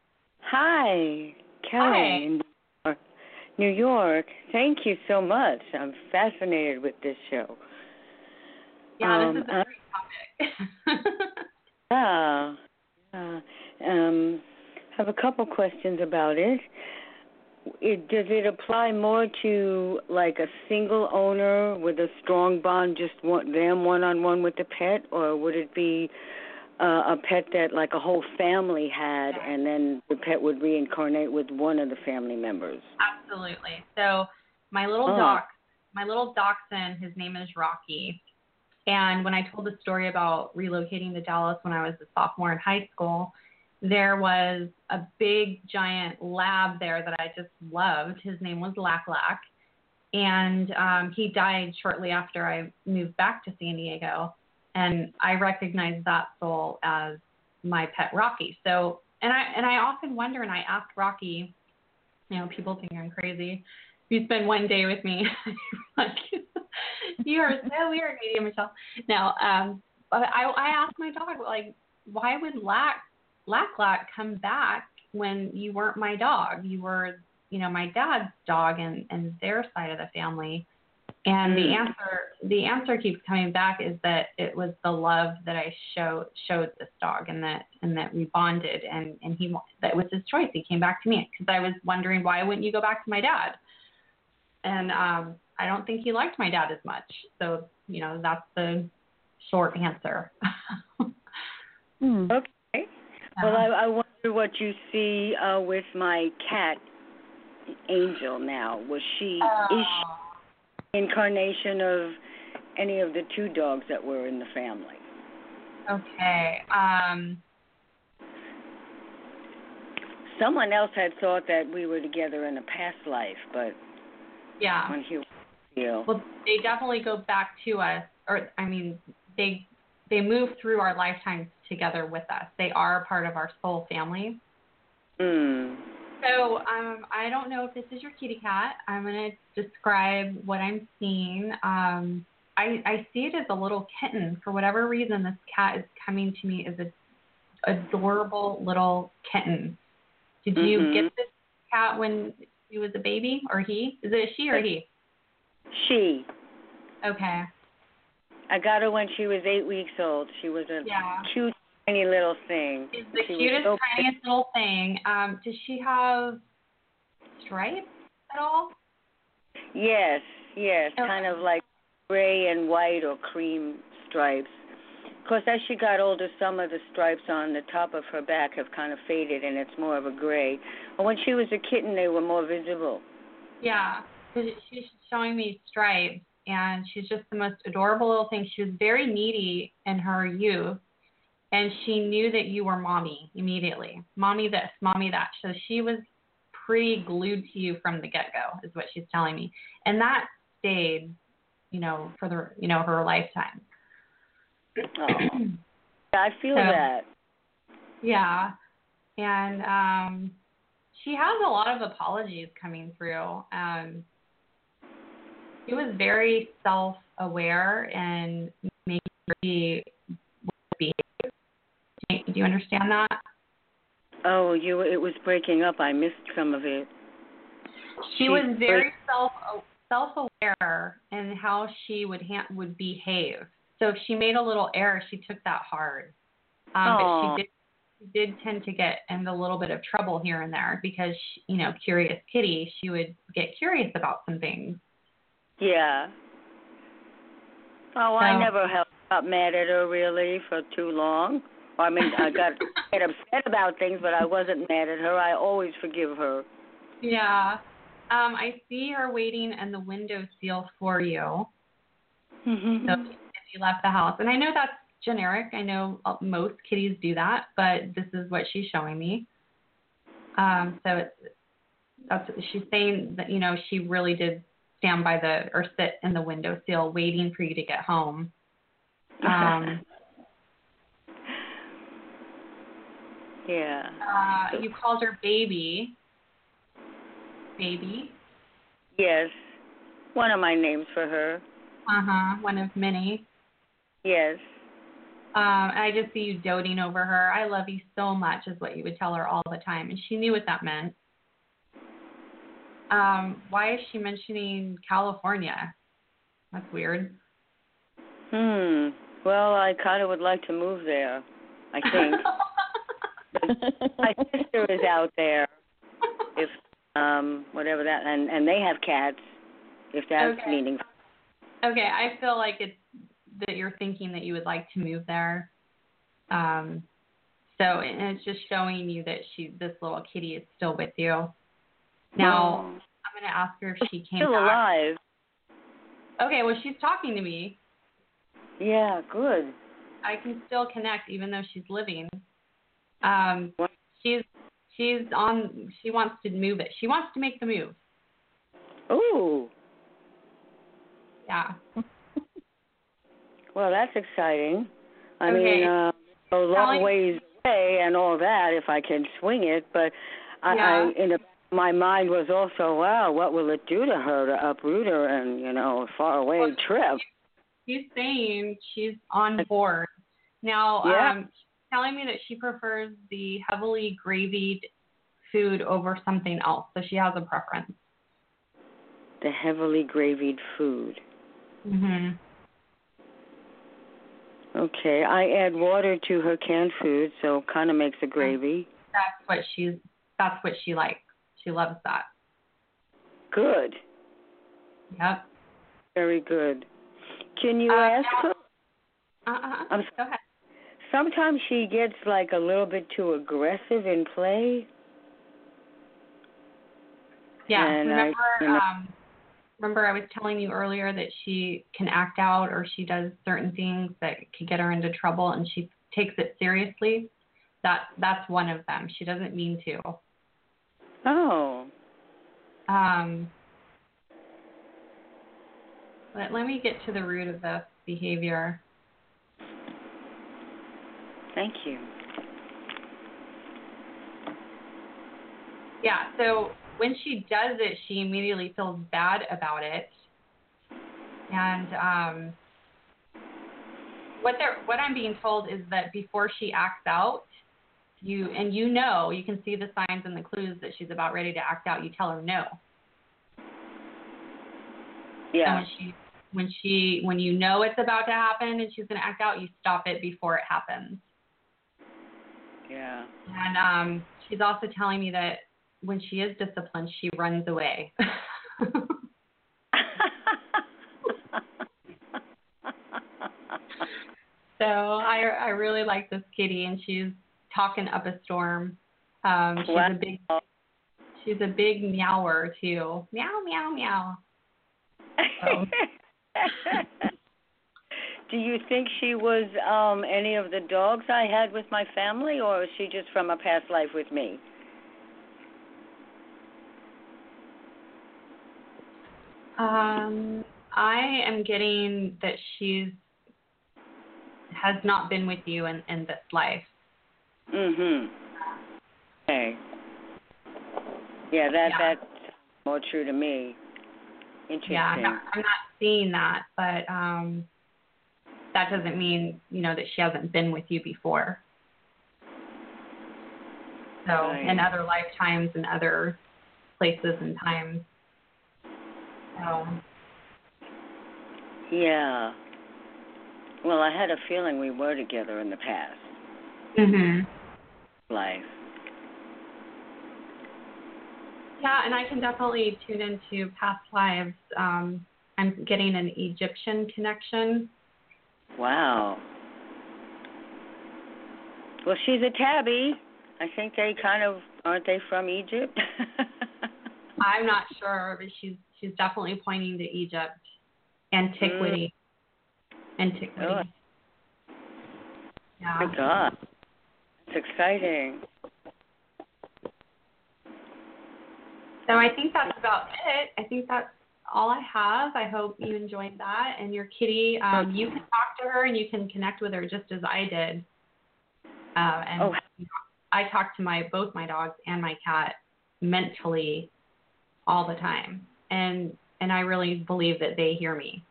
Hi, Kelly in New York. Thank you so much. I'm fascinated with this show. Yeah, um, this is a I, great topic. yeah. Uh, um, have a couple questions about it. It. Does it apply more to like a single owner with a strong bond, just one, them one-on-one with the pet, or would it be Uh, a pet that like a whole family had, and then the pet would reincarnate with one of the family members? Absolutely. So my little oh. doc, my little dachshund, his name is Rocky. And when I told the story about relocating to Dallas when I was a sophomore in high school, there was a big giant lab there that I just loved. His name was Lack Lack. And um, he died shortly after I moved back to San Diego. And I recognized that soul as my pet Rocky. So, and I and I often wonder, and I ask Rocky, you know, people think I'm crazy. You spend one day with me, like, you are so weird, Media Michelle. Now, um, but I I asked my dog, like, why would Lack Lack Lack come back when you weren't my dog? You were, you know, my dad's dog and and their side of the family. And the answer, the answer keeps coming back is that it was the love that I showed showed this dog, and that and that we bonded, and and he that was his choice. He came back to me because I was wondering, why wouldn't you go back to my dad? And um, I don't think he liked my dad as much. So you know, that's the short answer. hmm. Okay. Well, I, I wonder what you see uh, with my cat, Angel. Now, was she? Uh, is she incarnation of any of the two dogs that were in the family? Okay. Um, Someone else had thought that we were together in a past life, but yeah. when he you well, they definitely go back to us, or I mean, they they move through our lifetimes together with us. They are a part of our soul family. Hmm. So um, I don't know if this is your kitty cat. I'm going to describe what I'm seeing. Um, I, I see it as a little kitten. For whatever reason, this cat is coming to me as an adorable little kitten. Did you mm-hmm. get this cat when he was a baby, or he? Is it a she or he? She. Okay. I got her when she was eight weeks old. She was a yeah. cute, tiny little thing. She's the she cutest, so tiniest little thing. Um, does she have stripes at all? Yes, yes, okay. kind of like gray and white or cream stripes. Of course, as she got older, some of the stripes on the top of her back have kind of faded, and it's more of a gray. But when she was a kitten, they were more visible. Yeah, she's showing me stripes, and she's just the most adorable little thing. She was very needy in her youth. And she knew that you were mommy immediately. Mommy this, mommy that. So she was pretty glued to you from the get-go, is what she's telling me. And that stayed, you know, for the, you know, her lifetime. Oh. Yeah, I feel so, that. Yeah. and um, she has a lot of apologies coming through. Um, she was very self-aware and maybe she would behave. Do you understand that? Oh, you. It was breaking up. I missed some of it. She She was very break- self self-aware in how she would ha- would behave. So if she made a little error, she took that hard. Um, but Aw. she did she did tend to get in a little bit of trouble here and there because, she, you know, curious kitty, she would get curious about some things. Yeah. Oh, So- I never held, got mad at her really for too long. I mean, I got get upset about things, but I wasn't mad at her. I always forgive her. Yeah. Um, I see her waiting in the window seal for you. Mm-hmm. So if you left the house, and I know that's generic. I know most kitties do that, but this is what she's showing me. Um, so it's that's she's saying that, you know, she really did stand by the or sit in the window sill waiting for you to get home. Um, yeah. uh, you called her baby. Baby. Yes. One of my names for her. Uh huh. One of many. Yes. Um, I just see you doting over her. I love you so much is what you would tell her all the time. And she knew what that meant. Um, why is she mentioning California? That's weird. Hmm. Well, I kind of would like to move there, I think. My sister is out there, if um whatever that, and and they have cats, if that's Okay. meaningful. Okay, I feel like it's that you're thinking that you would like to move there. Um, so and it's just showing you that she, this little kitty, is still with you. Now, Oh. I'm going to ask her if she came Still back. alive. Okay, well, she's talking to me. Yeah, good. I can still connect even though she's living. Um, she's she's on. She wants to move it. She wants to make the move. Ooh. Yeah. Well, that's exciting. I Okay. mean, uh, a long Telling- ways away and all that, if I can swing it. But I, Yeah. I in the, my mind was also, wow, what will it do to her to uproot her and, you know, a far away Well, trip? She's saying she's on board. Now, Yeah. um, she's telling me that she prefers the heavily gravied food over something else. So she has a preference. The heavily gravied food. Mhm. Okay, I add water to her canned food, so kind of makes a gravy. That's what she's. That's what she likes. She loves that. Good. Yep. Very good. Can you Uh, ask now- her? Uh-uh. I'm Go ahead. Sometimes she gets like a little bit too aggressive in play. Yeah. And I- remember, and I- um, remember I was telling you earlier that she can act out or she does certain things that could get her into trouble, and she takes it seriously. That that's one of them. She doesn't mean to. Oh. Um. Let, let me get to the root of this behavior. Thank you. Yeah, so when she does it, she immediately feels bad about it. And um, what they're, what I'm being told is that before she acts out, you and you know, you can see the signs and the clues that she's about ready to act out. You tell her no. Yeah. And when she when she when you know it's about to happen and she's going to act out, you stop it before it happens. Yeah. And um, she's also telling me that when she is disciplined, she runs away. So I I really like this kitty, and she's talking up a storm. Um, she's Wow. a big she's a big meower too. Meow meow meow. So. Do you think she was um any of the dogs I had with my family, or is she just from a past life with me? Um, I am getting that she's has not been with you in, in this life. Mhm. Okay. Yeah, that Yeah. that's more true to me. Interesting. Yeah, I'm not, I'm not seeing that, but um, that doesn't mean, you know, that she hasn't been with you before. So Right. in other lifetimes and other places and times. So. Yeah. Well, I had a feeling we were together in the past Mhm. life. Yeah, and I can definitely tune into past lives. Um, I'm getting an Egyptian connection. Wow. Well, she's a tabby. I think they kind of, aren't they from Egypt? I'm not sure, but she's she's definitely pointing to Egypt, antiquity, mm. antiquity. Oh. Yeah. My God, it's exciting. So I think that's about it. I think that's all I have. I hope you enjoyed that. And your kitty, um, you can talk to her and you can connect with her just as I did. Uh, and oh. you know, I talk to my both my dogs and my cat mentally all the time, and and I really believe that they hear me.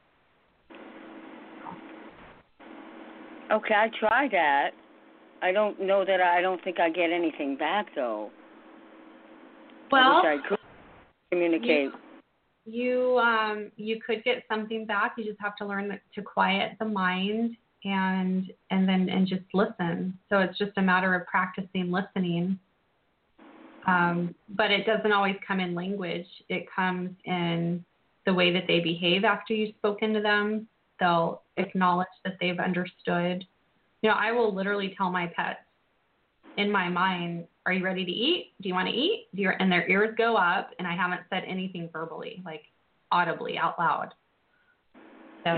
Okay, I try that. I don't know that I, I don't think I get anything back though. Well, I wish I could communicate. You, you um you could get something back. You just have to learn to quiet the mind and and then and just listen. So it's just a matter of practicing listening. Um, but it doesn't always come in language. It comes in the way that they behave after you've spoken to them. They'll acknowledge that they've understood. You know, I will literally tell my pets in my mind, are you ready to eat? Do you want to eat? Do you, and their ears go up, and I haven't said anything verbally, like audibly, out loud. So,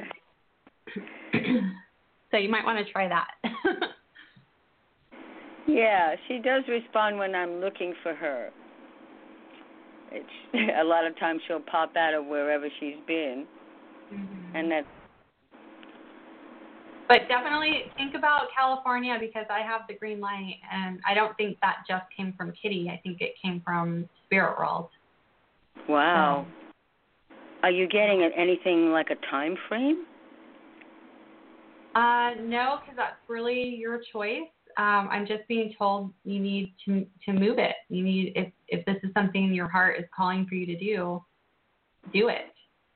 so you might want to try that. Yeah, she does respond when I'm looking for her. It's, a lot of times she'll pop out of wherever she's been, mm-hmm. and that's. But definitely think about California because I have the green light, and I don't think that just came from Kitty. I think it came from Spirit World. Wow. So, are you getting anything like a time frame? Uh, no, because that's really your choice. Um, I'm just being told you need to to move it. You need if if this is something your heart is calling for you to do, do it.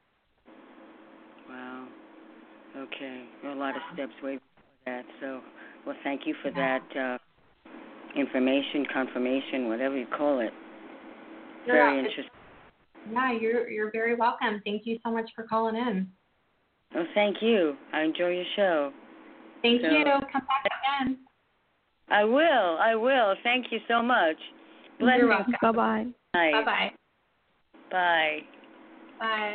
Wow. Okay. There are a lot of steps way before that. So, well, thank you for yeah. that uh, information, confirmation, whatever you call it. Yeah, very interesting. Yeah, you're you're very welcome. Thank you so much for calling in. Oh, thank you. I enjoy your show. Thank so, you. Come back again. I will. I will. Thank you so much. You're welcome. Bye-bye. Bye-bye. Bye. Bye.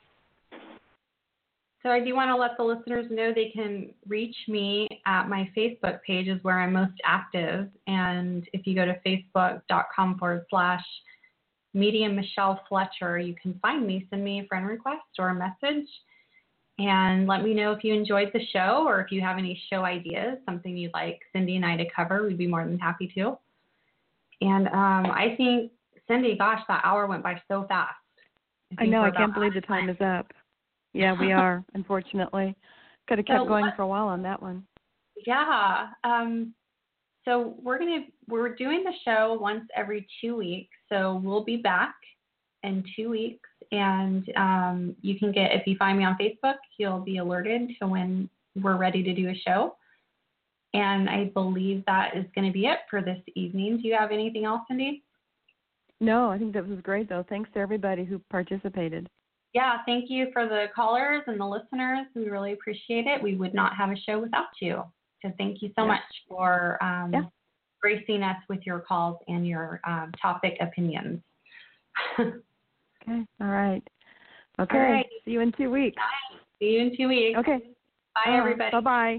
So I do want to let the listeners know they can reach me at my Facebook page is where I'm most active. And if you go to facebook.com forward slash Medium Michelle Fletcher, you can find me, send me a friend request or a message. And let me know if you enjoyed the show or if you have any show ideas, something you'd like Cindy and I to cover. We'd be more than happy to. And um, I think, Cindy, gosh, that hour went by so fast. I, I know. I can't believe the time is up. Yeah, we are, unfortunately. Could have kept so, going for a while on that one. Yeah. Um, so we're gonna we're doing the show once every two weeks. So we'll be back in two weeks. And um, you can get, if you find me on Facebook, you'll be alerted to when we're ready to do a show. And I believe that is going to be it for this evening. Do you have anything else, Cindy? No, I think that was great, though. Thanks to everybody who participated. Yeah, thank you for the callers and the listeners. We really appreciate it. We would not have a show without you. So thank you so yeah. much for um, yeah. gracing us with your calls and your um, topic opinions. Okay. All right. Okay. All right. See you in two weeks. Bye. See you in two weeks. Okay. Bye, uh, everybody. Bye-bye.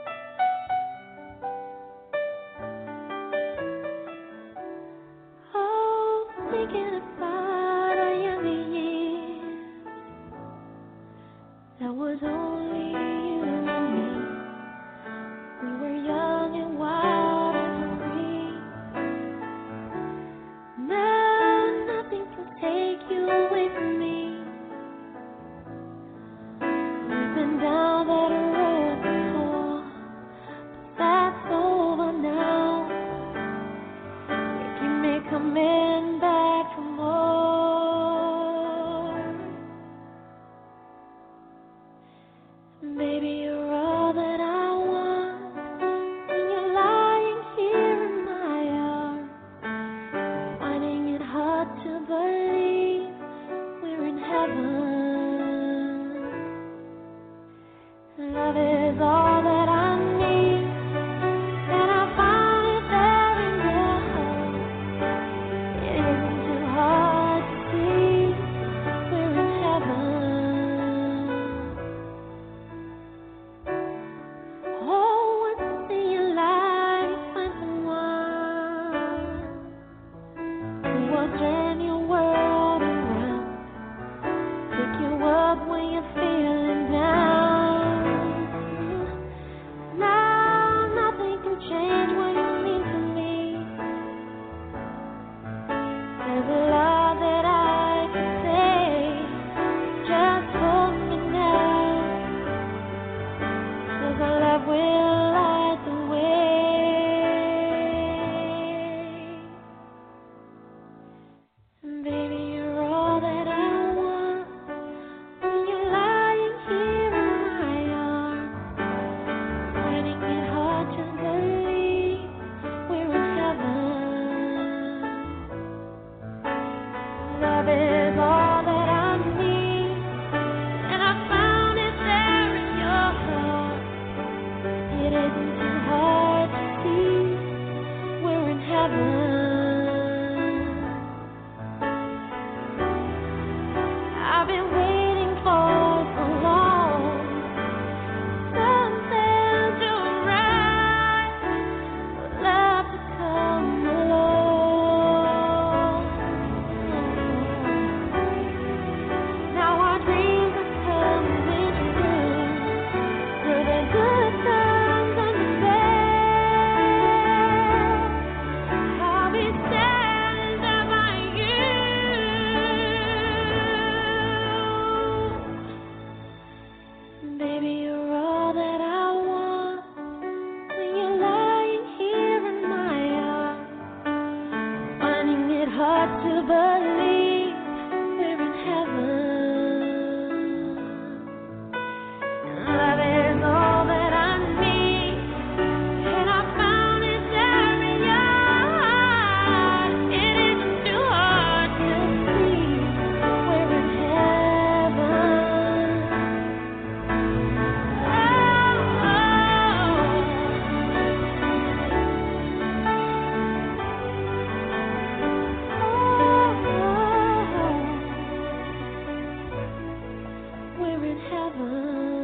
Oh was only you and me. We were young and wild and free. Now nothing can take you away from me. We've been down that road before, but that's over now. You keep me coming back for more. Baby, you're all that I want. When you're lying here in my arms, finding it hard to believe we're in heaven. Love is all that I need, and I found it there in your heart. It isn't too hard to see we're in heaven. Oh, once in your life, find someone who will turn your world around, pick you up when you're feeling down. Now nothing can change what you mean to me. There's a lot that I can say, just hold me now, 'cause our love will light the way. Baby, you're all that I want. When you're lying here in my arms, finding it hard to believe we're in heaven. Love is all that I need, and I found it there in your heart. It isn't too hard to see we're in heaven. I've been waiting for so long, something to rise, for love to come along. Now our dreams are coming true, through the good times and the bad. I'll be standing there by you. Baby, you're all that I want. When you're lying here in my arms, finding it hard to believe we're in heaven. Love is all that I need, and I found it there in your heart. It isn't too hard to see we're in heaven. Oh, oh, oh, we're in heaven.